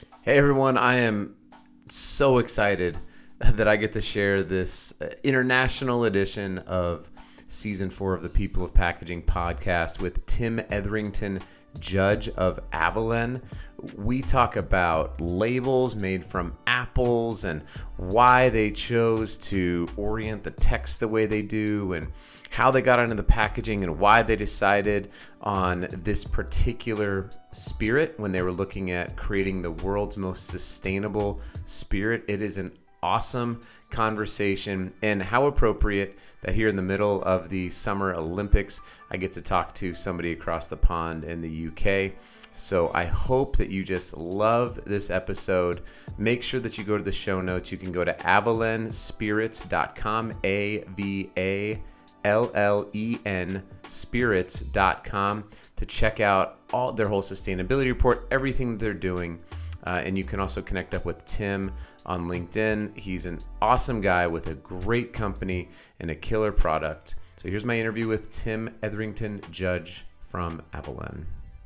Hey everyone, I am so excited that I get to share this international edition of season 4 of the People of Packaging podcast with Tim Etherington, Judge of Avallen. We talk about labels made from apples and why they chose to orient the text the way they do, and how they got into the packaging and why they decided on this particular spirit when they were looking at creating the world's most sustainable spirit. It is an awesome conversation, and how appropriate that here in the middle of the Summer Olympics, I get to talk to somebody across the pond in the UK. So I hope that you just love this episode. Make sure that you go to the show notes. You can go to avallenspirits.com, AVALLEN spirits.com to check out all their whole sustainability report, everything they're doing. And you can also connect up with Tim on LinkedIn. He's an awesome guy with a great company and a killer product. So here's my interview with Tim Etherington, Judge from Avallen.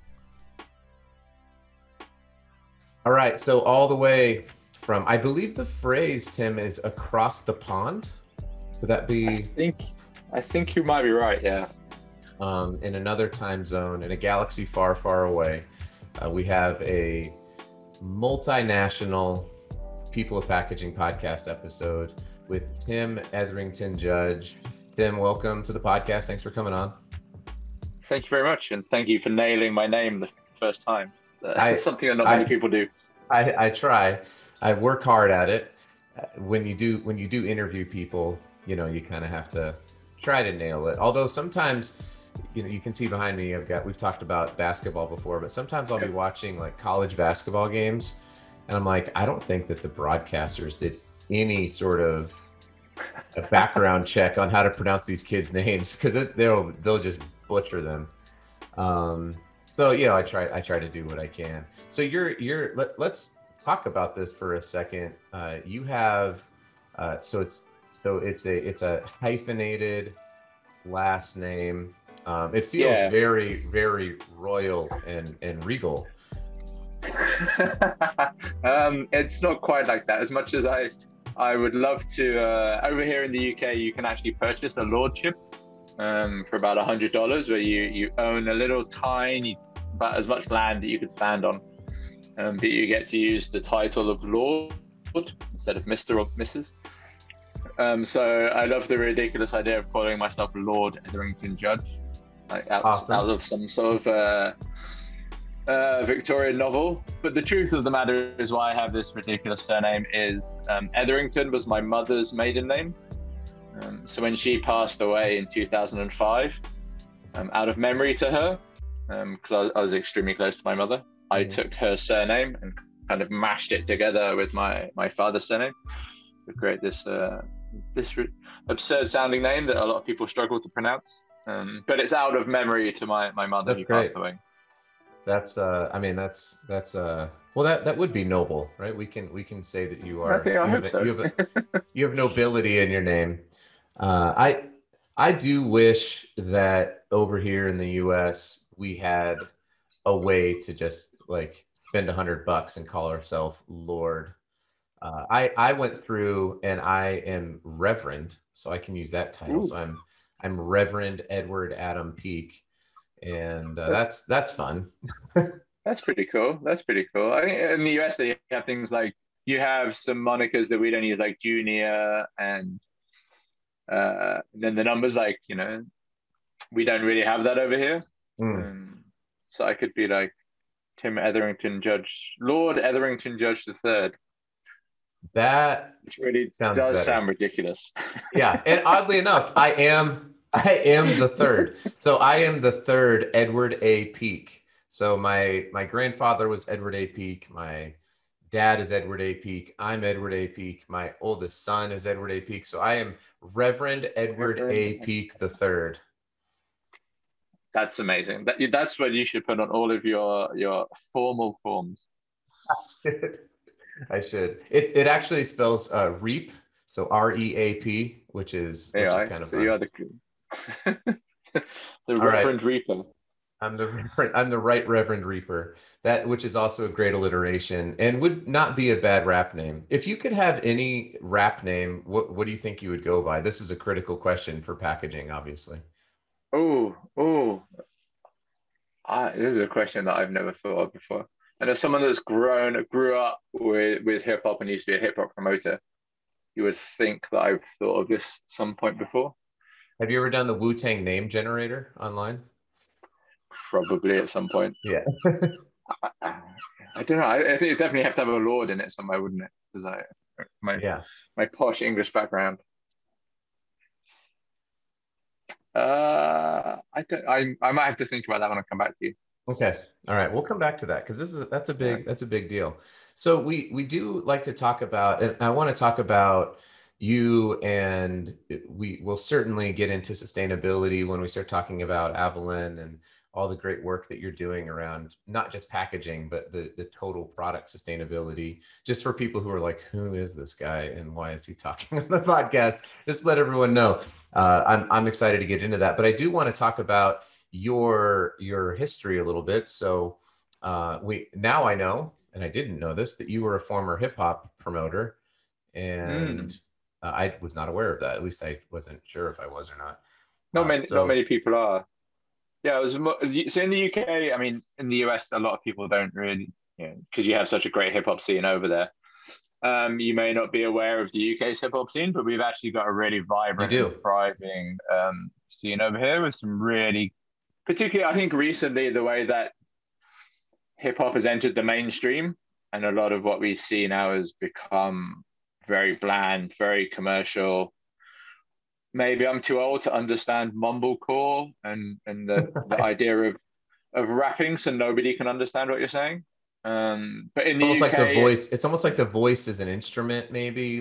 All right, so all the way from, I believe the phrase, Tim, is across the pond. Would that be? I think you might be right, yeah. In another time zone, in a galaxy far, far away, we have a multinational People of Packaging podcast episode with Tim Etherington, Judge. Tim, welcome to the podcast. Thanks for coming on. Thank you very much, and thank you for nailing my name the first time. It's something that not many people do. I try. I work hard at it. When you do interview people, you kind of have to try to nail it. Although sometimes, you can see behind me, we've talked about basketball before, but sometimes I'll be watching like college basketball games, and I'm like, I don't think that the broadcasters did any sort of a background check on how to pronounce these kids' names, because they'll just butcher them. So I try to do what I can. So let's talk about this for a second. You have it's a hyphenated last name. It feels very, very royal and regal. It's not quite like that. As much as I would love to. Over here in the UK, you can actually purchase a lordship for about $100, where you own a little tiny, about as much land that you could stand on, but you get to use the title of Lord instead of Mr. or Mrs. So I love the ridiculous idea of calling myself Lord Etherington Judge, like out of some sort of Victorian novel. But the truth of the matter is, why I have this ridiculous surname is Etherington was my mother's maiden name. So when she passed away in 2005, out of memory to her, because I was extremely close to my mother, I took her surname and kind of mashed it together with my father's surname to create this absurd sounding name that a lot of people struggle to pronounce. But it's out of memory to my mother who passed away. That's well, that would be noble, right? We can say that you are. You have nobility in your name. I do wish that over here in the US we had a way to just like spend $100 and call ourselves Lord. I went through, and I am Reverend, so I can use that title. Ooh. So I'm Reverend Edward Adam Peak, and that's fun. That's pretty cool. I think in the US they have things like, you have some monikers that we don't use, like Junior, and then the numbers, like, we don't really have that over here. So I could be like Tim Etherington Judge, Lord Etherington Judge III. That which really sound ridiculous. Yeah, and oddly enough, I am the third. So I am the third Edward A. Peak. So my grandfather was Edward A. Peak. My dad is Edward A. Peak. I'm Edward A. Peak. My oldest son is Edward A. Peak. So I am Reverend Edward A. Peak III. That's amazing. That's what you should put on all of your formal forms. I should. It actually spells reap, so REAP, which is kind of so fun. you are the Reverend Reaper. I'm the Right Reverend Reaper. That which is also a great alliteration and would not be a bad rap name. If you could have any rap name, what do you think you would go by? This is a critical question for packaging, obviously. Oh, oh, this is a question that I've never thought of before. And as someone that's grew up with hip hop and used to be a hip hop promoter, you would think that I've thought of this at some point before. Have you ever done the Wu-Tang name generator online? Probably at some point. Yeah. I don't know. I think you definitely have to have a lord in it somewhere, wouldn't it? Because my Yeah. my posh English background. I don't. I might have to think about that when I come back to you. Okay. All right. We'll come back to that because Yeah. that's a big deal. So we do like to talk about, and I want to talk about you, and we will certainly get into sustainability when we start talking about Avalon and all the great work that you're doing around not just packaging, but the total product sustainability. Just for people who are like, who is this guy and why is he talking on the podcast? Just let everyone know. I'm excited to get into that, but I do want to talk about your history a little bit. So we now I know, and I didn't know this, that you were a former hip hop promoter, and Mm. I was not aware of that. At least I wasn't sure if I was or not. Not So many people are. Yeah, it was so in the UK. I mean, in the US, a lot of people don't really, because you have such a great hip hop scene over there. You may not be aware of the UK's hip hop scene, but we've actually got a really you vibrant and do. thriving scene over here with some really, particularly, I think recently the way that hip hop has entered the mainstream, and a lot of what we see now has become very bland, very commercial. Maybe I'm too old to understand mumblecore and the idea of rapping, so nobody can understand what you're saying. But in the Almost like the UK, voice. It's almost like the voice is an instrument, maybe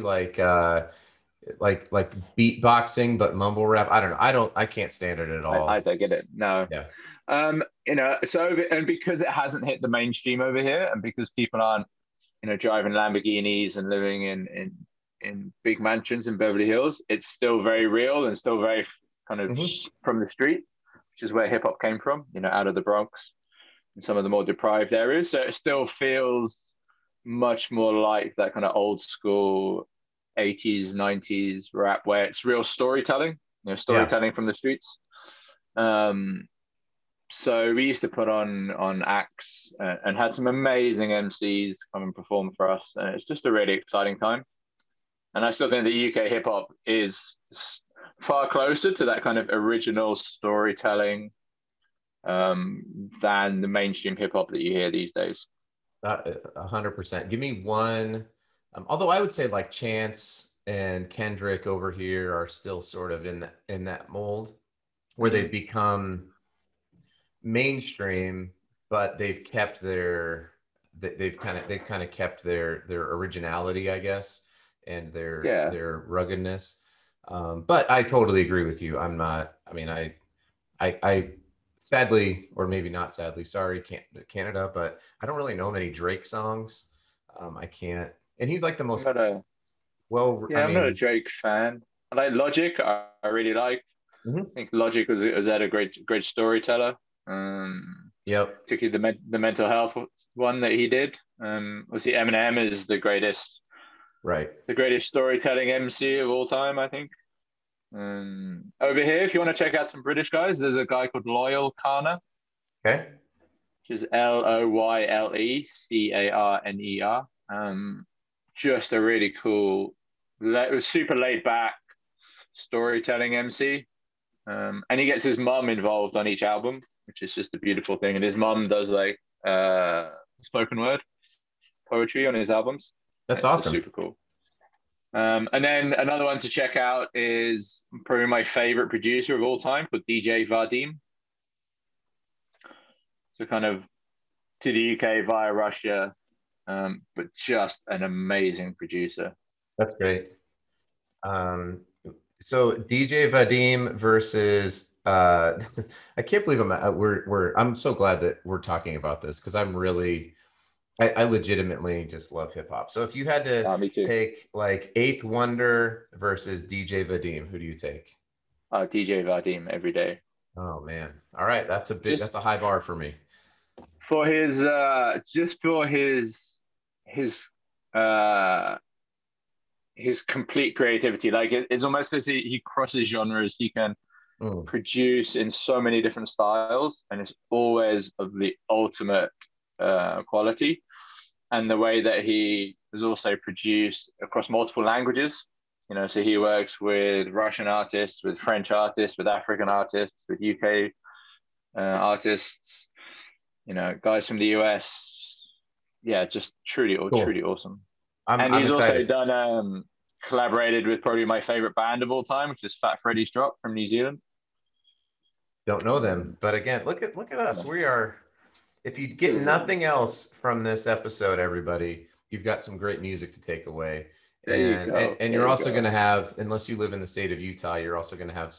like beatboxing, but mumble rap. I don't know. I can't stand it at I all. don't get it. No. Yeah. And because it hasn't hit the mainstream over here, and because people aren't, driving Lamborghinis and living in big mansions in Beverly Hills, it's still very real and still very kind of Hmm. from the street, which is where hip hop came from, out of the Bronx and some of the more deprived areas. So it still feels much more like that kind of old school 80s, 90s rap where it's real storytelling, Yeah. storytelling from the streets. Um, so we used to put on acts and had some amazing MCs come and perform for us. And it's just a really exciting time. And I still think that UK hip hop is far closer to that kind of original storytelling than the mainstream hip hop that you hear these days. 100%. Give me one. Although I would say like Chance and Kendrick over here are still sort of in that mold where they've Mm-hmm. become mainstream, but they've kind of kept their originality, I guess, and Yeah, their ruggedness. But I totally agree with you. I'm not. I mean, I sadly, or maybe not sadly, sorry, Canada, but I don't really know many Drake songs. I can't, and he's like the I'm most not a well. I I'm not a mean, Drake fan. I like Logic. I really liked. mhm. I think Logic was that a great storyteller. Yep, Particularly the mental health one that he did. Obviously Eminem is right. the greatest storytelling MC of all time, I think. Over here, if you want to check out some British guys, there's a guy called Loyal Carner, Okay. which is LOYLECARNER. Just a really cool, it was super laid back storytelling MC. And he gets his mum involved on each album, which is just a beautiful thing. And his mum does like spoken word poetry on his albums. That's It's just awesome. super cool. And then another one to check out is probably my favorite producer of all time, called DJ Vadim. So kind of to the UK via Russia, but just an amazing producer. That's great. Um, so DJ Vadim versus I can't believe I'm so glad that we're talking about this because I legitimately just love hip hop. So if you had to Me too. take like Eighth Wonder versus DJ Vadim, who do you take? DJ Vadim every day. Oh man. All right. Just That's a high bar for me. for his just for his uh his complete creativity. Like it's almost as he crosses genres. He can Mm. produce in so many different styles, and it's always of the ultimate quality. And the way that he has also produced across multiple languages. So he works with Russian artists, with French artists, with African artists, with UK artists. Guys from the US. Yeah, just Cool. truly awesome. And I'm he's also excited. done collaborated with probably my favorite band of all time, which is Fat Freddy's Drop from New Zealand. Don't know them, Um, but again, look at us. yeah, We are. If you get nothing else from this episode, everybody, you've got some great music to take away. there you And go. and There you're you also going go. to have, unless you live in the state of Utah, you're also going to have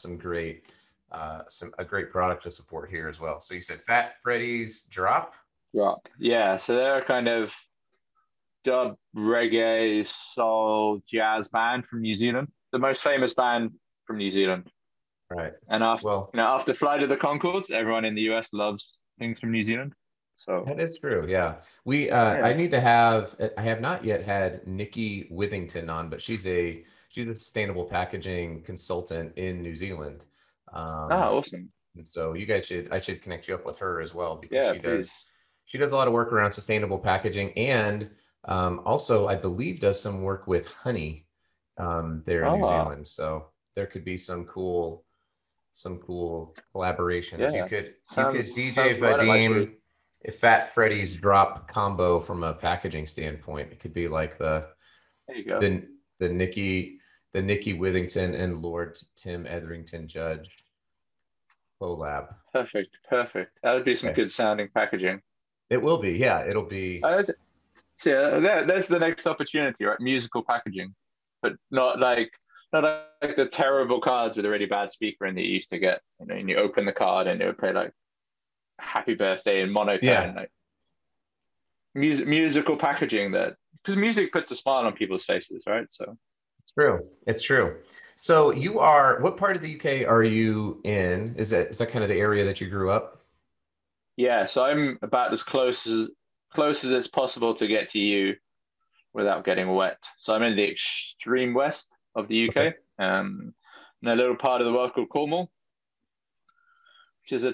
a great product to support here as well. So you said Fat Freddy's Drop. Drop. Yeah, so they're a kind of dub reggae soul jazz band from New Zealand, the most famous band from New Zealand. Right. And after Well, after Flight of the Conchords, everyone in the US loves things from New Zealand. So that is true. Yeah. I yeah. need to have, I have not yet had Nikki Withington on, but she's a sustainable packaging consultant in New Zealand. Ah, Um, awesome. and so I should connect you up with her as well because Yeah, please. she does a lot of work around sustainable packaging and also I believe does some work with honey there in New Ah, Zealand. So there could be some cool collaborations. yeah. You Sounds could DJ sounds right up my Vadim street. a Fat Freddy's drop combo from a packaging standpoint. It could be like There you go. the the Nikki the Nikki Withington and Lord Tim Etherington Judge collab. Perfect, perfect. That would be some Okay. good sounding packaging. It will be, yeah. It'll be, Uh, so yeah, there's the next opportunity, right? Musical packaging, but not like the terrible cards with a really bad speaker in that you used to get. And you open the card and it would play like "Happy Birthday" in monotone, yeah. like musical packaging that because music puts a smile on people's faces, right? So It's true. It's true. So what part of the UK are you in? Is that kind of the area that you grew up? yeah, so I'm about as close as it's possible to get to you without getting wet. So I'm in the extreme west of the Okay. UK, in a little part of the world called Cornwall, which is a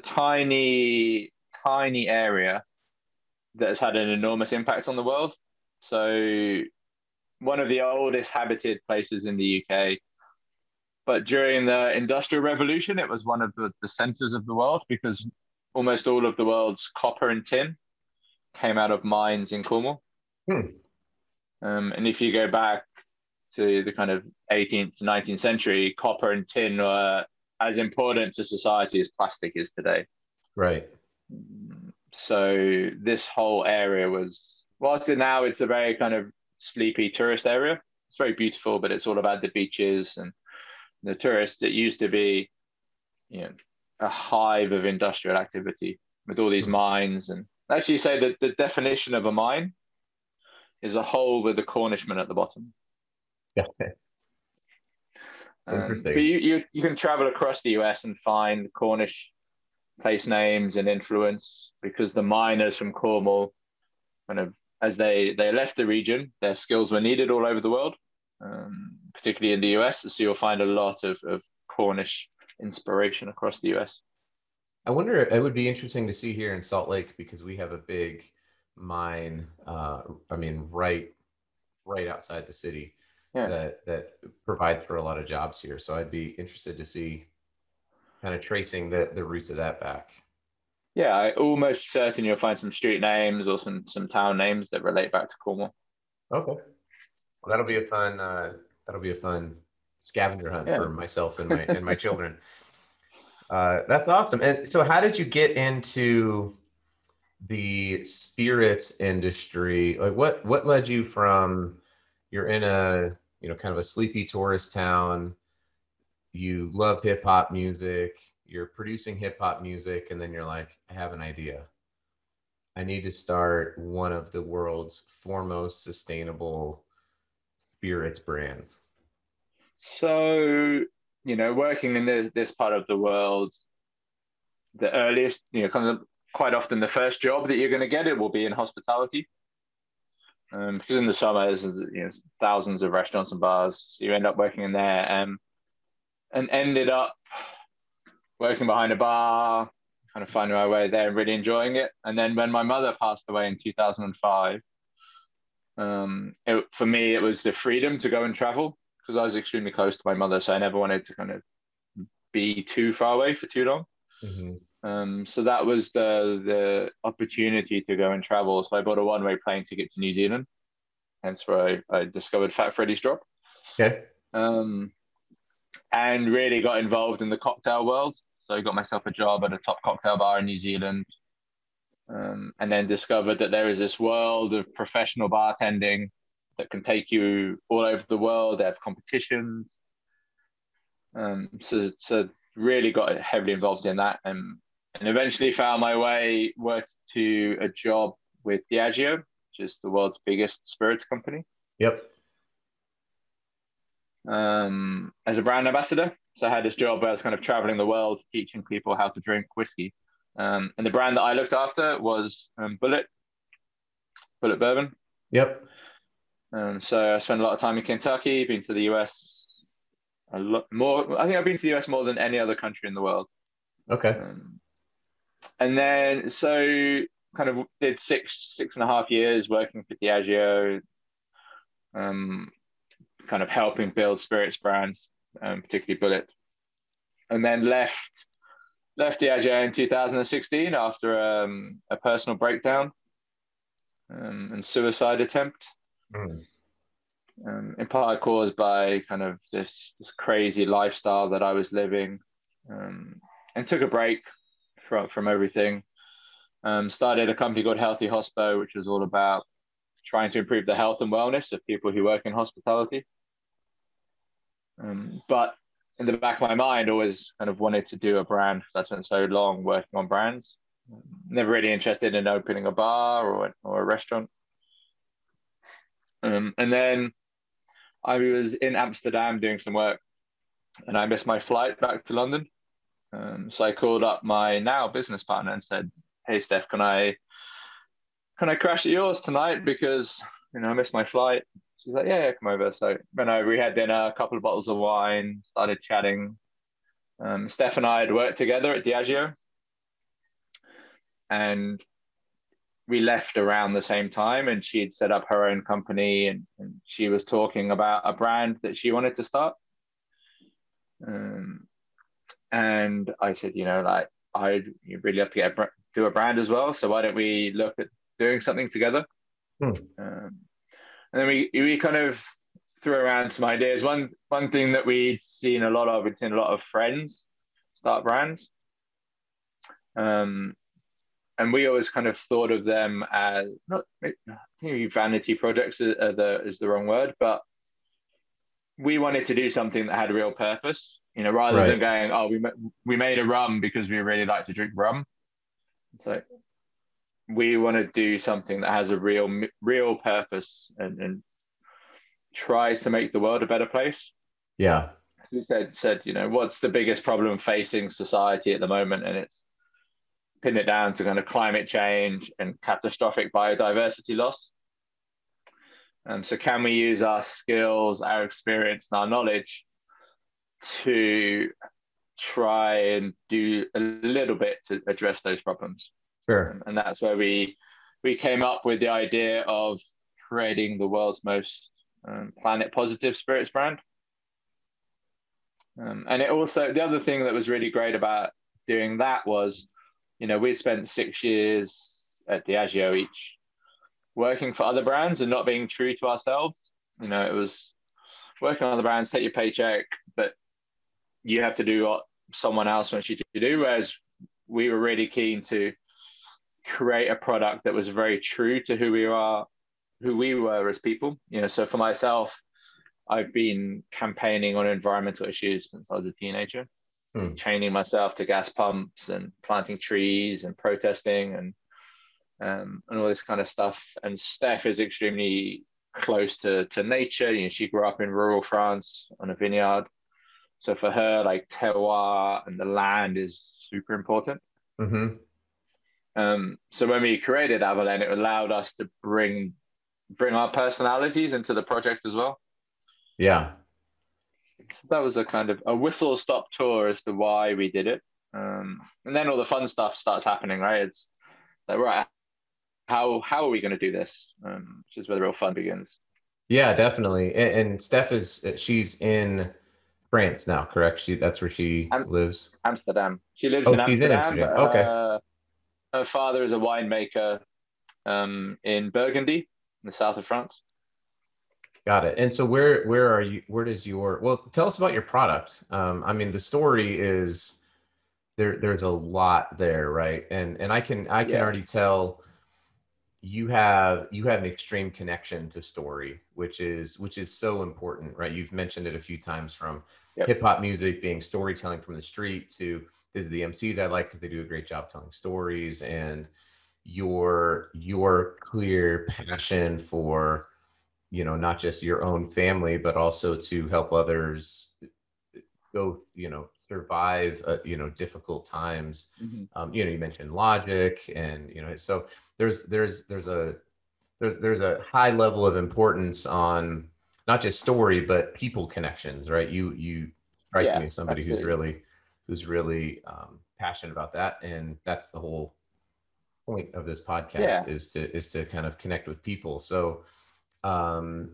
tiny area that has had an enormous impact on the world. So one of the oldest habited places in the UK. But during the Industrial Revolution, it was one of the centers of the world because almost all of the world's copper and tin came out of mines in Cornwall. Hmm. And if you go back to the kind of 18th to 19th century, copper and tin were as important to society as plastic is today. Right. So this whole area was, whilst now it's a very kind of sleepy tourist area, it's very beautiful, but it's all about the beaches and the tourists. It used to be, you know, a hive of industrial activity with all these Hmm. mines. And actually say that the definition of a mine is a hole with a Cornishman at the bottom. Yeah. But Interesting. you can travel across the US and find Cornish place names and influence because the miners from Cornwall, kind of as they left the region, their skills were needed all over the world, particularly in the US. So you'll find a lot of Cornish inspiration across the US. I wonder, it would be interesting to see here in Salt Lake because we have a big mine, I mean, right outside the city Yeah. that provides for a lot of jobs here. So I'd be interested to see kind of tracing the roots of that back. Yeah, I almost certain you'll find some street names or some town names that relate back to Cornwall. Okay. Well, that'll be a fun scavenger hunt Yeah. for myself and my children. That's awesome. And so how did you get into the spirits industry? Like what led you from you're in a, you know, kind of a sleepy tourist town, you love hip hop music, you're producing hip hop music, and then you're like, I have an idea. I need to start one of the world's foremost sustainable spirits brands. So, working in this part of the world, the earliest, kind of quite often the first job that you're going to get, it will be in hospitality. Because in the summer, there's thousands of restaurants and bars. So you end up working in there, and ended up working behind a bar, kind of finding my way there and really enjoying it. And then when my mother passed away in 2005, for me, it was the freedom to go and travel because I was extremely close to my mother. So I never wanted to kind of be too far away for too long. So that was the opportunity to go and travel. So I bought a one-way plane ticket to New Zealand, hence where I discovered Fat Freddy's Drop. Okay. And really got involved in the cocktail world. So I got myself a job at a top cocktail bar in New Zealand, and then discovered that there is this world of professional bartending that can take you all over the world. They have competitions. So really got heavily involved in that, and eventually found my way, worked to a job with Diageo, which is the world's biggest spirits company. Yep. As a brand ambassador. So I had this job where I was kind of traveling the world, teaching people how to drink whiskey. And the brand that I looked after was Bulleit Bourbon. Yep. So I spent a lot of time in Kentucky, been to the US a lot more. I think I've been to the US more than any other country in the world. Okay. And then so kind of did 6.5 years working for Diageo, kind of helping build spirits brands, particularly Bulleit. And then left Diageo in 2016 after a personal breakdown and suicide attempt. In part caused by kind of this crazy lifestyle that I was living, and took a break from everything. Started a company called Healthy Hospo, which was all about trying to improve the health and wellness of people who work in hospitality. But in the back of my mind, always kind of wanted to do a brand. I spent so long working on brands. Never really interested in opening a bar or a restaurant. And then I was in Amsterdam doing some work, and I missed my flight back to London. So I called up my now business partner and said, "Hey, Steph, can I crash at yours tonight because I missed my flight?" She's like, yeah, come over. So we had dinner, a couple of bottles of wine, started chatting. Steph and I had worked together at Diageo, and we left around the same time, and she had set up her own company, and she was talking about a brand that she wanted to start. And I said, you really have to do a brand as well. So why don't we look at doing something together? And then we kind of threw around some ideas. One thing that we'd seen a lot of friends start brands. And we always kind of thought of them as not maybe vanity projects is the wrong word, but we wanted to do something that had a real purpose, rather than going, oh, we made a rum because we really like to drink rum. So we want to do something that has a real purpose and tries to make the world a better place. Yeah. So we said, what's the biggest problem facing society at the moment? And it's pin it down to kind of climate change and catastrophic biodiversity loss. So can we use our skills, our experience, and our knowledge to try and do a little bit to address those problems? Sure. And that's where we came up with the idea of creating the world's most planet positive spirits brand. And it also, the other thing that was really great about doing that was, we spent 6 years at Diageo each working for other brands and not being true to ourselves. It was working on other brands, take your paycheck, but you have to do what someone else wants you to do. Whereas we were really keen to create a product that was very true to who we were as people. So for myself, I've been campaigning on environmental issues since I was a teenager, chaining myself to gas pumps and planting trees and protesting and all this kind of stuff. And Steph is extremely close to nature. She grew up in rural France on a vineyard. So for her, like terroir and the land is super important. Mm-hmm. So when we created Avalon, it allowed us to bring our personalities into the project as well. Yeah. So that was a kind of a whistle stop tour as to why we did it. And then all the fun stuff starts happening, right? It's like, right, how are we going to do this? Which is where the real fun begins. Yeah, definitely. And Steph she's in France now, correct? That's where she Am- lives. Amsterdam. She lives Oh, in she's in Amsterdam. Amsterdam. Okay. Her father is a winemaker in Burgundy, in the south of France. Got it. And so where are you, where does your, well, tell us about your product. I mean, the story is there's a lot there, right? And I can Yeah. already tell you have an extreme connection to story, which is so important, right? You've mentioned it a few times, from Yep. hip hop music being storytelling from the street to this is the MC that I like because they do a great job telling stories, and your clear passion for, not just your own family, but also to help others go, survive, difficult times. Mm-hmm. You mentioned Logic, and so there's a high level of importance on not just story but people connections, right? You strike Yeah, me as somebody who's absolutely. really passionate about that, and that's the whole point of this podcast, Yeah. is to kind of connect with people. So um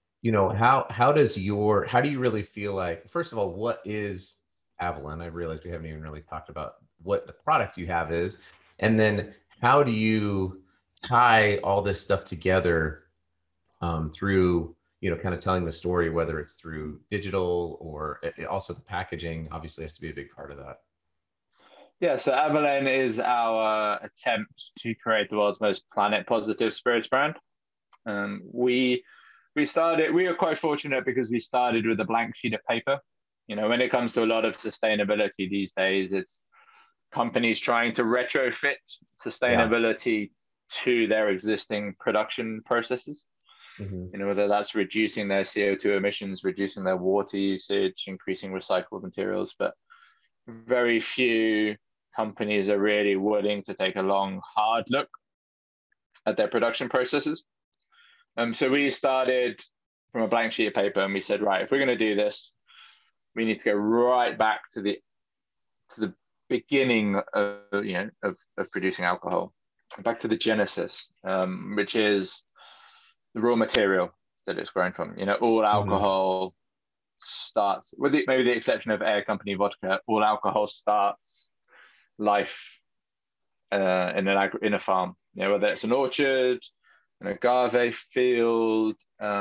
how do you really feel like, first of all, what is Avalon? I realize we haven't even really talked about what the product you have is, and then how do you tie all this stuff together, through, kind of telling the story, whether it's through digital or also the packaging obviously has to be a big part of that. Yeah, so Avalon is our attempt to create the world's most planet positive spirits brand. Um, we we were quite fortunate because we started with a blank sheet of paper. When it comes to a lot of sustainability these days, it's companies trying to retrofit Yeah. sustainability to their existing production processes. Hmm. Whether that's reducing their CO2 emissions, reducing their water usage, increasing recycled materials, but very few companies are really willing to take a long, hard look at their production processes. So we started from a blank sheet of paper, and we said, right, if we're going to do this, we need to go right back to the beginning of producing alcohol, back to the genesis, which is the raw material that it's grown from. All Hmm. alcohol starts, with maybe the exception of Air Company vodka, all alcohol starts life in a farm. Whether it's an orchard, an agave field,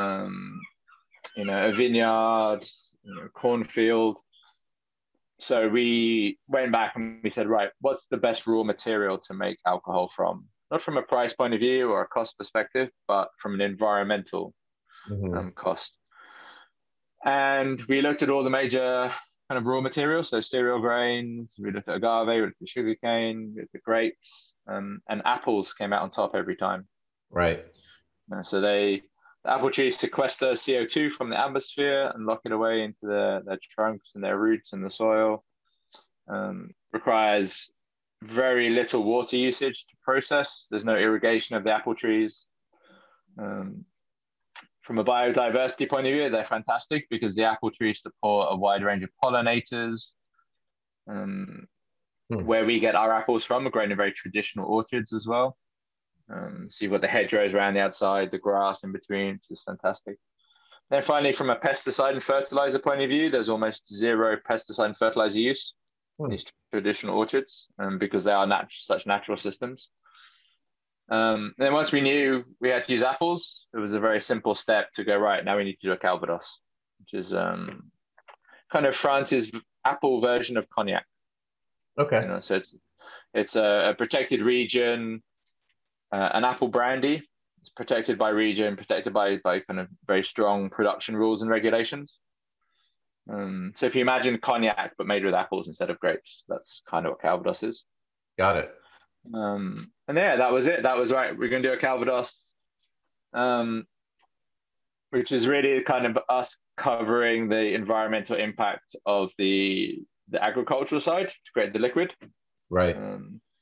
a vineyard, cornfield. So we went back and we said, right, what's the best raw material to make alcohol from? Not from a price point of view or a cost perspective, but from an environmental Hmm. cost. And we looked at all the major kind of raw materials, so cereal grains, we looked at agave, we looked at sugarcane, we looked at grapes, and apples came out on top every time. Right. So the apple trees sequester CO2 from the atmosphere and lock it away into their trunks and their roots in the soil. Requires very little water usage to process. There's no irrigation of the apple trees. Um, from a biodiversity point of view, they're fantastic because the apple trees support a wide range of pollinators. Um, Hmm. where we get our apples from are grown in very traditional orchards as well. So you've got the hedgerows around the outside, the grass in between, which is fantastic. Then finally, from a pesticide and fertilizer point of view, there's almost zero pesticide and fertilizer use in Hmm. these traditional orchards, because they are such natural systems. Then once we knew we had to use apples, it was a very simple step to go, right, now we need to do a Calvados, which is kind of France's apple version of cognac. Okay. So it's a protected region, an apple brandy. It's protected by region, protected by kind of very strong production rules and regulations. So if you imagine cognac but made with apples instead of grapes, that's kind of what Calvados is. Got it. And yeah, that was it. That was right. We're going to do a Calvados, um, which is really kind of us covering the environmental impact of the agricultural side to create the liquid. Right. Um,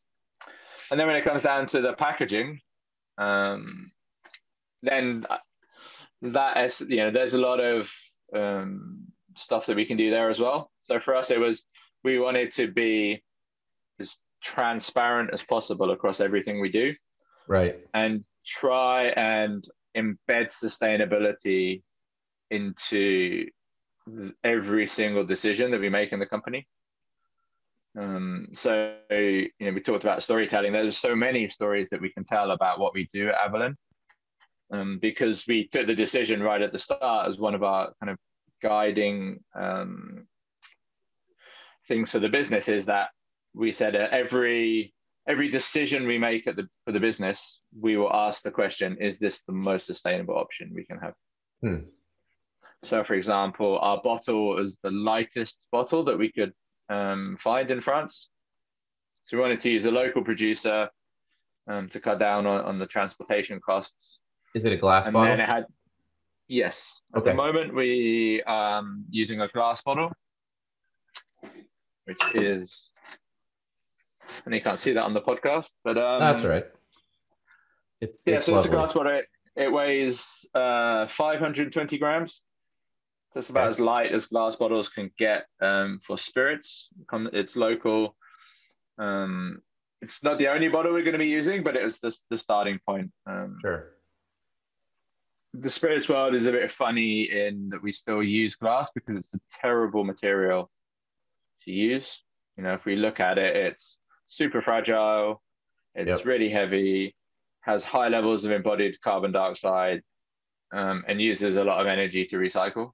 And then when it comes down to the packaging, then that is, there's a lot of stuff that we can do there as well. So for us, we wanted to be as transparent as possible across everything we do, Right. and try and embed sustainability into every single decision that we make in the company. So we talked about storytelling. There's so many stories that we can tell about what we do at Avalon, because we took the decision right at the start as one of our kind of guiding things for the business, is that we said every decision we make for the business, we will ask the question: is this the most sustainable option we can have? So, for example, our bottle is the lightest bottle that we could find in France. So we wanted to use a local producer to cut down on the transportation costs. Is it a glass bottle? And then it had, yes. At the moment, we using a glass bottle, which is, and you can't see that on the podcast, but that's right. It's so lovely. it's a glass bottle. It weighs 520 grams. So it's about as light as glass bottles can get for spirits. It's local. It's not the only bottle we're going to be using, but it was the starting point. Sure. The spirits world is a bit funny in that we still use glass because it's a terrible material to use. If we look at it, it's super fragile. It's really heavy, has high levels of embodied carbon dioxide, and uses a lot of energy to recycle.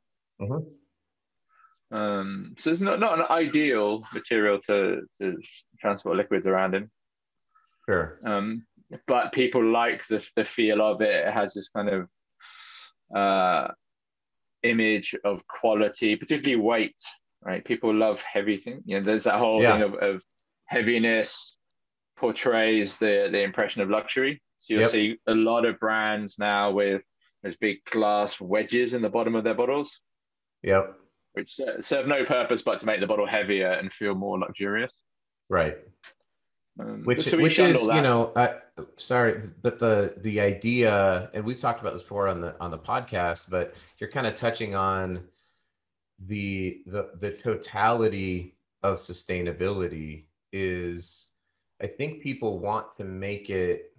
So it's not an ideal material to transport liquids around in. Sure. But people like the feel of it. It has this kind of image of quality, particularly weight, right? People love heavy things. There's that whole thing of heaviness portrays the impression of luxury. So you'll see a lot of brands now with those big glass wedges in the bottom of their bottles. Which serve no purpose but to make the bottle heavier and feel more luxurious. Right. Which is, sorry, but the idea, and we've talked about this before on the podcast, but you're kind of touching on the totality of sustainability is, I think people want to make it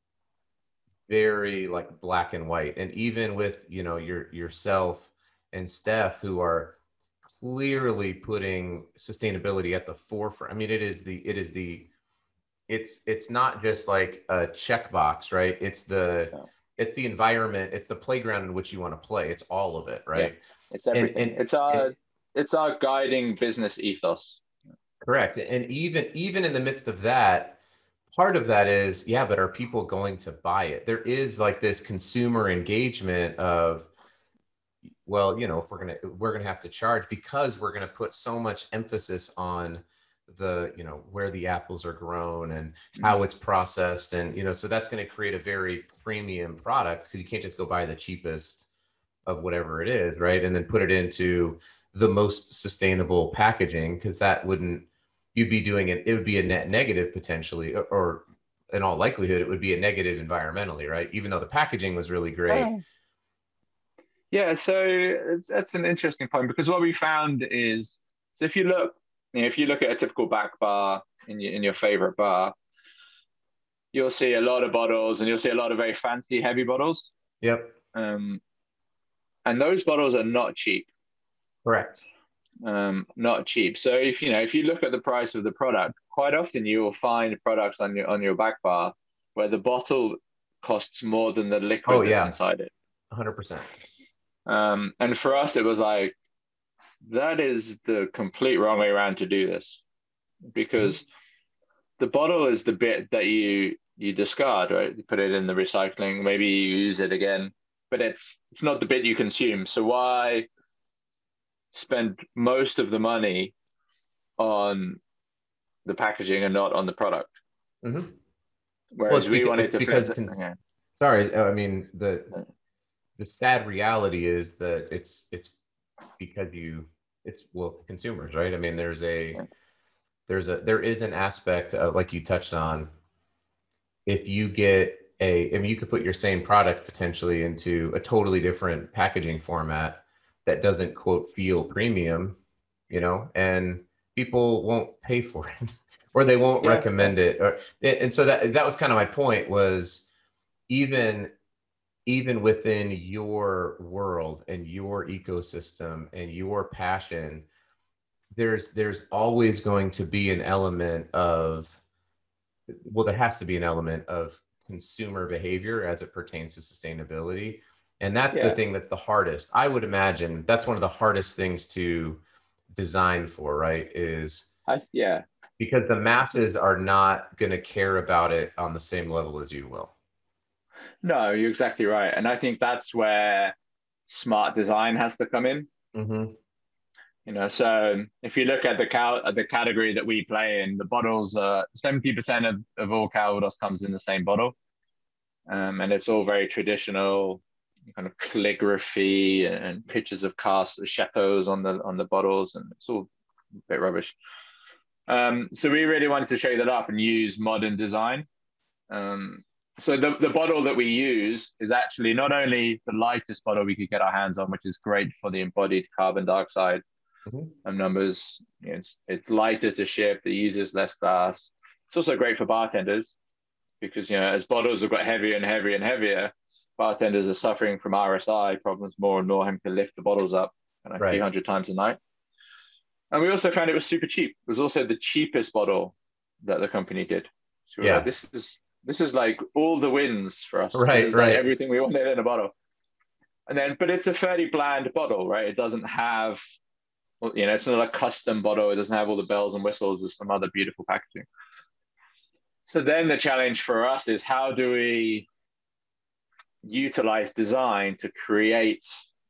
very like black and white. And even with, yourself and Steph, who are clearly putting sustainability at the forefront. I mean, it's not just like a checkbox, right? It's the environment, it's the playground in which you want to play. It's all of it, right? It's everything. It's our guiding business ethos. Correct. And even in the midst of that, part of that is, but are people going to buy it? There is like this consumer engagement of, well, if we're gonna have to charge because we're gonna put so much emphasis on the, where the apples are grown and how it's processed, and so that's going to create a very premium product because you can't just go buy the cheapest of whatever it is, right? And then put it into the most sustainable packaging, because you'd be doing it. It would be a net negative potentially, or in all likelihood, it would be a negative environmentally, right? Even though the packaging was really great. Yeah, so that's an interesting point, because what we found is, so if you look at a typical back bar in your favorite bar, you'll see a lot of bottles, and you'll see a lot of very fancy, heavy bottles. And those bottles are not cheap. Correct. Not cheap. So if you look at the price of the product, quite often you will find products on your back bar where the bottle costs more than the liquid that's inside it. 100%. And for us, it was like, that is the complete wrong way around to do this, because the bottle is the bit that you discard, right? You put it in the recycling, maybe you use it again, but it's not the bit you consume. So why spend most of the money on the packaging and not on the product? Whereas we wanted to sorry, I mean, the sad reality is that it's because consumers, right? I mean, there is an aspect of, like you touched on, if you get I mean, you could put your same product potentially into a totally different packaging format that doesn't quote feel premium, and people won't pay for it or they won't Yeah, yeah, recommend it. And so that was kind of my point was even even within your world and your ecosystem and your passion, there's always going to be an element of well, there has to be an element of consumer behavior as it pertains to sustainability. And that's the yeah. thing that's the hardest. I would imagine that's one of the hardest things to design for, right? Is Yeah. because the masses are not going to care about it on the same level as you will. No, you're exactly right. And I think that's where smart design has to come in. Mm-hmm. So if you look at the category that we play in, the bottles, 70% of all Calvados comes in the same bottle. And it's all very traditional, kind of calligraphy and pictures of cast chateaus on the bottles, and it's all a bit rubbish. So we really wanted to show that up and use modern design. Um, so the bottle that we use is actually not only the lightest bottle we could get our hands on, which is great for the embodied carbon dioxide Mm-hmm. numbers. It's lighter to ship, it uses less glass. It's also great for bartenders because as bottles have got heavier and heavier and heavier, bartenders are suffering from RSI problems more and more, having to lift the bottles up a few Right. hundred times a night. And we also found it was super cheap. It was also the cheapest bottle that the company did. So we were like, Yeah. this is like all the wins for us. This Right. is like Right. everything we wanted in a bottle. But it's a fairly bland bottle, right? It doesn't have, it's not a custom bottle. It doesn't have all the bells and whistles as some other beautiful packaging. So then the challenge for us is how do we utilize design to create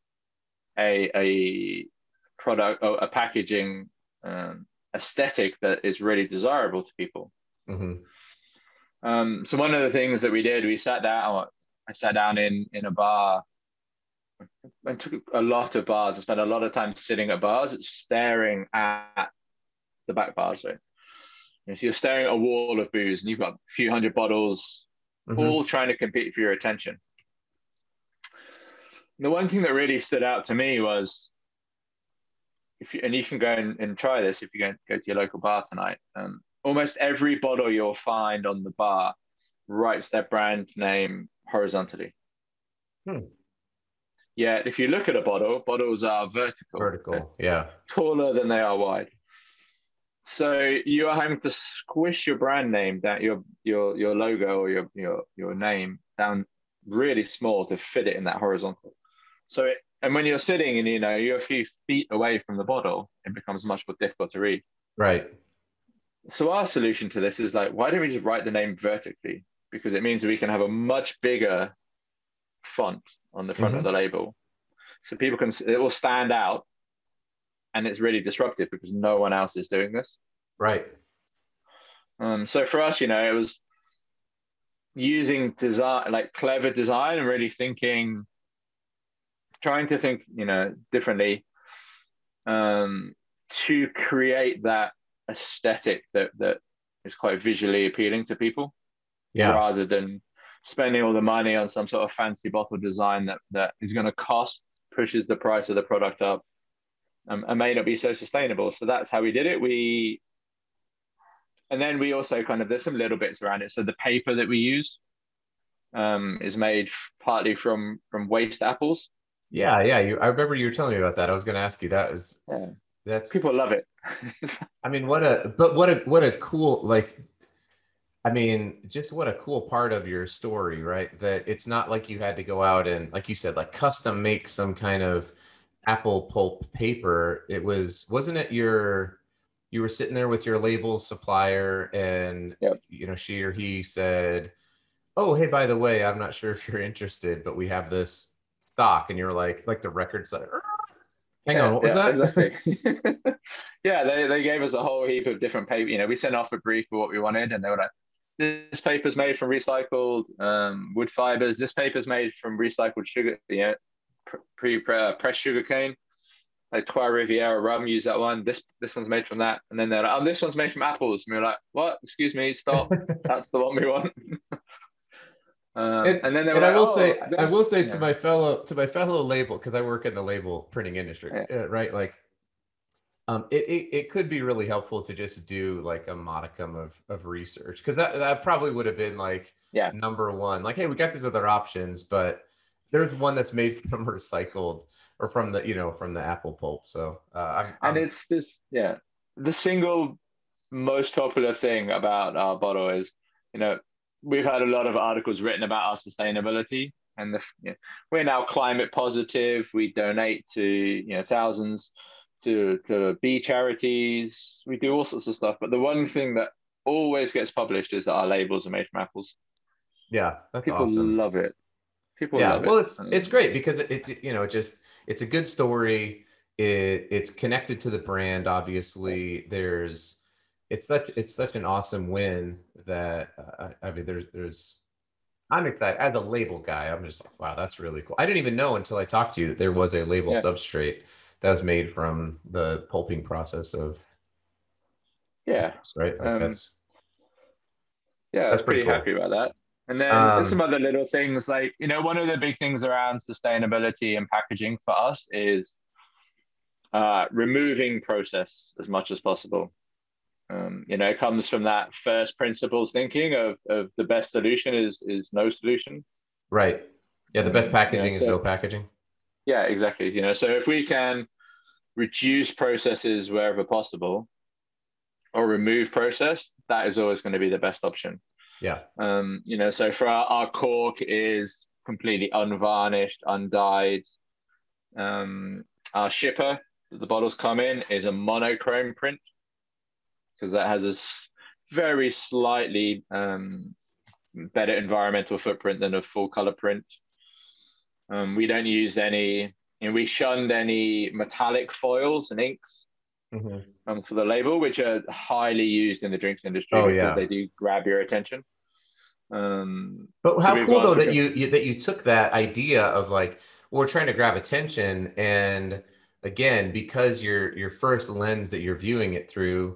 a product or a packaging aesthetic that is really desirable to people. Mm-hmm. So one of the things that we did, I sat down in a bar. I took a lot of bars. I spent a lot of time sitting at bars, staring at the back bars. Right? So you're staring at a wall of booze, and you've got a few hundred bottles, Mm-hmm. all trying to compete for your attention. And the one thing that really stood out to me was, and you can go and try this if you go to your local bar tonight. Almost every bottle you'll find on the bar writes their brand name horizontally. Hmm. Yet, if you look at a bottle, bottles are vertical. They're Vertical. Yeah. taller than they are wide. So you are having to squish your brand name down, your logo or your name down really small to fit it in that horizontal. And when you're sitting and you're a few feet away from the bottle, it becomes much more difficult to read. Right. So our solution to this is like, why don't we just write the name vertically? Because it means we can have a much bigger font on the front of Mm-hmm. the label, so it will stand out, and it's really disruptive because no one else is doing this. Right. So for us, it was using design, like clever design, and really trying to think, differently, to create that aesthetic that is quite visually appealing to people, Yeah. rather than spending all the money on some sort of fancy bottle design that is going to pushes the price of the product up, and may not be so sustainable. So that's how we did it. And then we also there's some little bits around it. So the paper that we use is made partly from waste apples. Yeah. Yeah. I remember you were telling me about that. I was going to ask you Yeah. that's, People love it. I mean, what a cool, like, I mean, just what a cool part of your story, right? That it's not like you had to go out and, like you said, like custom make some kind of apple pulp paper. Wasn't it you were sitting there with your label supplier and, Yep. she or he said, oh, hey, by the way, I'm not sure if you're interested, but we have this stock. And you're like the record side. Hang on, Yeah, what was yeah, that? exactly. Yeah, they gave us a whole heap of different paper. We sent off a brief for what we wanted, and they were like, "This paper's made from recycled wood fibers. This paper's made from recycled sugar, pressed sugar cane. Like Trois Riviera rum, use that one. This one's made from that." And then they're like, "Oh, this one's made from apples." And we were like, "What? Excuse me, stop. That's the one we want." And then they were And I like, will oh, say, to yeah, my fellow label, because I work in the label printing industry, yeah, right? Like, it could be really helpful to just do like a modicum of research, because that probably would have been like yeah. number one. Like, hey, we got these other options, but there's one that's made from recycled, or from the, from the apple pulp. So And I'm it's this, yeah, the single most popular thing about our bottle is, you know, we've had a lot of articles written about our sustainability, and we're now climate positive. We donate to, thousands to bee charities. We do all sorts of stuff. But the one thing that always gets published is that our labels are made from apples. Yeah, that's People awesome. love it. People Yeah, love well, it. it's great because it's a good story. It's connected to the brand. Obviously, it's such an awesome win that I mean, there's I'm excited as a label guy. I'm just like, wow, that's really cool. I didn't even know until I talked to you that there was a label Yeah, substrate that was made from the pulping process of yeah. apples, right? Like Um, that's Yeah, I was that's pretty pretty happy cool. about that. And then there's some Um, other little things like, one of the big things around sustainability and packaging for us is removing process as much as possible. It comes from that first principles thinking of the best solution is no solution. right. Yeah, the best packaging is So no packaging. yeah, exactly. So if we can reduce processes wherever possible or remove process, that is always going to be the best option. Yeah. So for our cork is completely unvarnished, undyed. Our shipper that the bottles come in is a monochrome print because that has a very slightly better environmental footprint than a full color print. We don't use any, we shunned any metallic foils and inks Hmm. for the label, which are highly used in the drinks industry Oh because yeah. they do grab your attention. Um, But so how we've cool gone though for that you took that idea of like, we're trying to grab attention, and again, because your first lens that you're viewing it through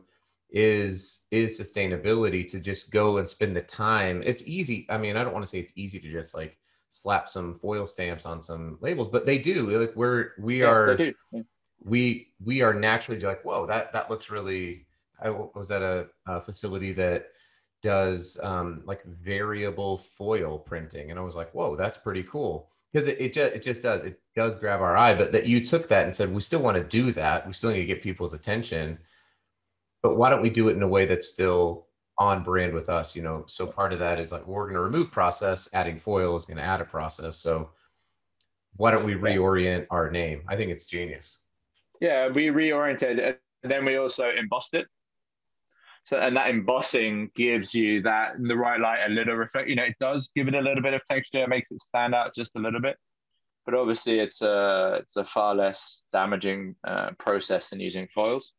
is sustainability, to just go and spend the time. It's easy. I mean, I don't want to say it's easy to just like slap some foil stamps on some labels, but they do. Like we yeah, they are do. Yeah. we are naturally like, whoa, that looks really. I was at a facility that does like variable foil printing, and I was like, whoa, that's pretty cool, because it just does grab our eye. But that you took that and said, we still want to do that, we still need to get people's attention, but why don't we do it in a way that's still on brand with us? So part of that is like, we're going to remove process, adding foil is going to add a process, so why don't we Yeah. reorient our name? I think it's genius. Yeah, we reoriented it, and then we also embossed it. So, and that embossing gives you that the right light, a little reflect. It does give it a little bit of texture, makes it stand out just a little bit. But obviously, it's a far less damaging process than using foils.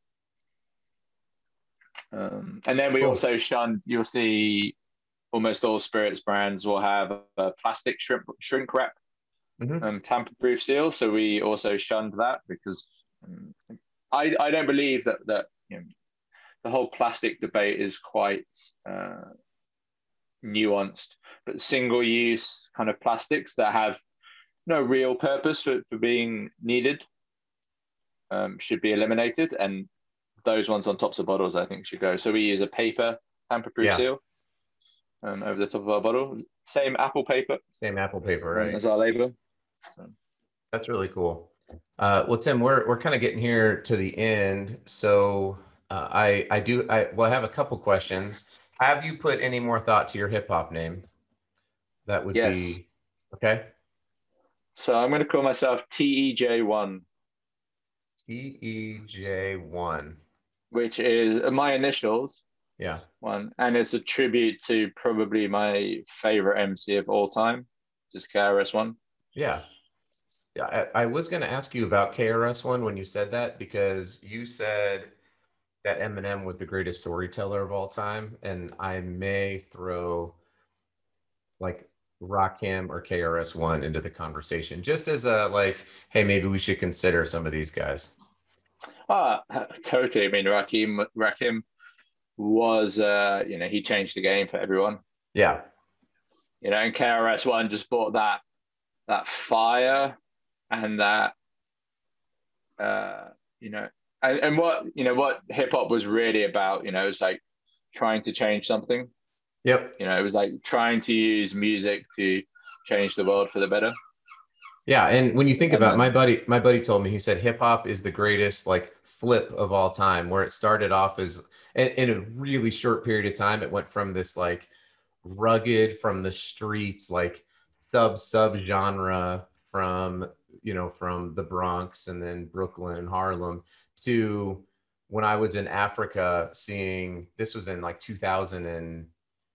And then we Cool. also shun. You'll see almost all spirits brands will have a plastic shrink wrap Hmm. tamper-proof seal. So we also shunned that because I don't believe that the whole plastic debate is quite nuanced, but single-use kind of plastics that have no real purpose for being needed should be eliminated, and those ones on tops of bottles I think should go. So we use a paper tamper-proof Yeah. seal over the top of our bottle, same Apple paper Same Apple paper, right? as our label. So, That's really cool. Well, Tim, we're kind of getting here to the end, so I have a couple questions. Have you put any more thought to your hip hop name? That would yes, be okay. so I'm going to call myself TEJ1, TEJ1. which is my initials Yeah, one, and it's a tribute to probably my favorite MC of all time, just KRS-One. yeah. I was going to ask you about KRS-One when you said that, because you said that Eminem was the greatest storyteller of all time, and I may throw like Rakim or KRS-One into the conversation, just as a like, hey, maybe we should consider some of these guys. Ah, totally. I mean, Rakim was, he changed the game for everyone. Yeah. And KRS-One just brought that fire and that you know and what hip hop was really about, it was like trying to change something. Yep. It was like trying to use music to change the world for the better. Yeah, and when you think about it, my buddy told me, he said hip hop is the greatest like flip of all time, where it started off as in a really short period of time, it went from this like rugged from the streets, like sub genre from from the Bronx and then Brooklyn and Harlem, to when I was in Africa seeing, this was in like 2010,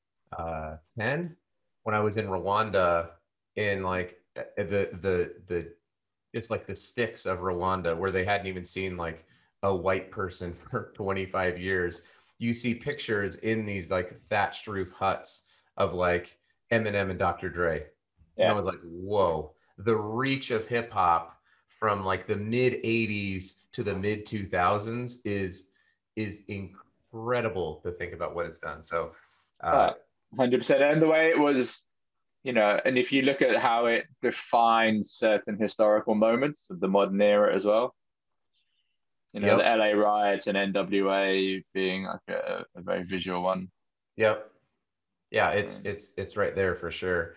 when I was in Rwanda, in like the it's like the sticks of Rwanda, where they hadn't even seen like a white person for 25 years. You see pictures in these like thatched roof huts of like Eminem and Dr. Dre. Yeah. And I was like, whoa, the reach of hip hop from like the mid 80s to the mid 2000s is incredible to think about what it's done. So 100%. And the way it was, and if you look at how it defines certain historical moments of the modern era as well, the LA riots and NWA being like a very visual one. Yep. Yeah, it's right there for sure.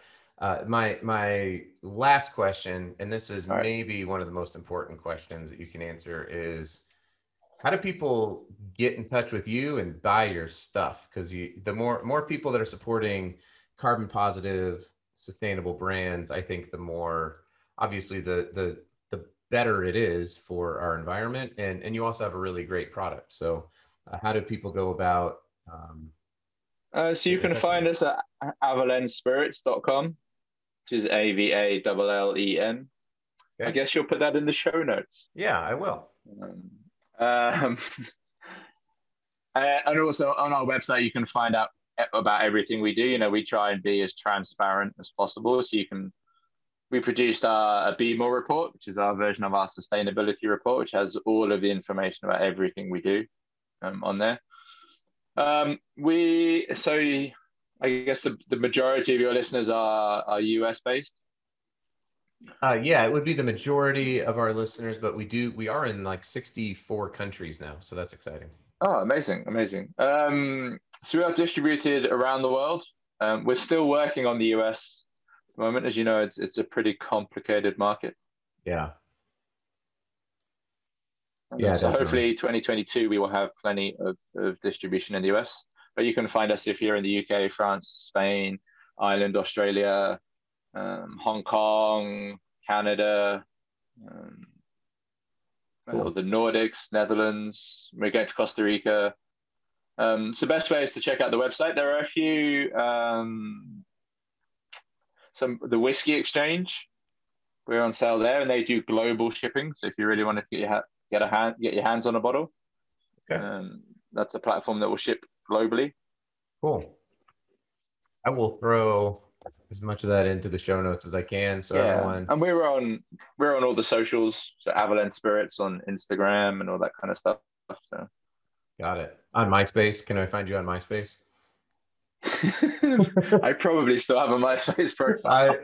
My last question, and this is maybe one of the most important questions that you can answer, is how do people get in touch with you and buy your stuff? Because the more people that are supporting carbon positive, sustainable brands, I think the more, obviously, the better it is for our environment, and you also have a really great product. So how do people go about so you can find us at avalenspirits.com, which is AVALLEN. Okay. I guess you'll put that in the show notes. Yeah, I will. And also on our website, you can find out about everything we do. We try and be as transparent as possible. So we produced a Be More report, which is our version of our sustainability report, which has all of the information about everything we do on there. I guess the majority of your listeners are US based. Yeah, it would be the majority of our listeners, but we are in like 64 countries now, so that's exciting. Oh, amazing. So we are distributed around the world. We're still working on the US at the moment. As you know, it's a pretty complicated market. Yeah. So definitely. Hopefully 2022, we will have plenty of distribution in the US. But you can find us if you're in the UK, France, Spain, Ireland, Australia, Hong Kong, Canada, cool. The Nordics, Netherlands. We're going to Costa Rica. So the best way is to check out the website. There are a few, the Whiskey Exchange. We're on sale there, and they do global shipping. So if you really want to get your hands on a bottle, okay. That's a platform that will ship globally. Cool. I will throw as much of that into the show notes as I can, so everyone. And we're on all the socials, so Avalanche Spirits on Instagram and all that kind of stuff. So. Got it. On MySpace, can I find you on MySpace? I probably still have a MySpace profile.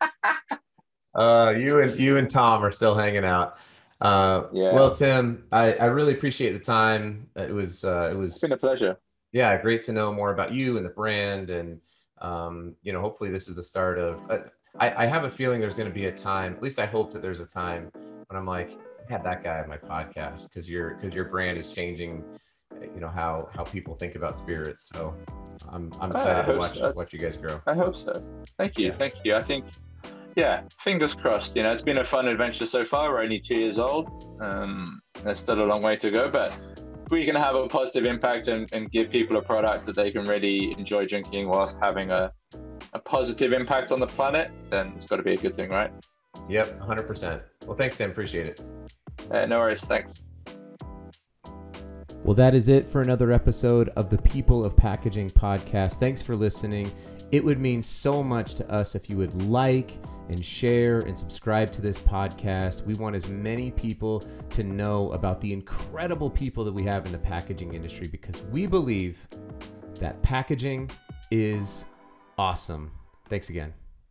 You and Tom are still hanging out. Well, Tim, I really appreciate the time. It's been a pleasure. Yeah, great to know more about you and the brand, and hopefully this is the start of. I have a feeling there's going to be a time. At least I hope that there's a time when I'm like, I had that guy on my podcast, because your brand is changing. How people think about spirits. So I'm excited to watch you guys grow. I hope so. Thank you. I think, fingers crossed. It's been a fun adventure so far. We're only 2 years old. There's still a long way to go, but if we can have a positive impact and give people a product that they can really enjoy drinking whilst having a positive impact on the planet, then it's got to be a good thing, right? Yep, 100%. Well, thanks, Tim. Appreciate it. No worries. Thanks. Well, that is it for another episode of the People of Packaging podcast. Thanks for listening. It would mean so much to us if you would like and share and subscribe to this podcast. We want as many people to know about the incredible people that we have in the packaging industry, because we believe that packaging is awesome. Thanks again.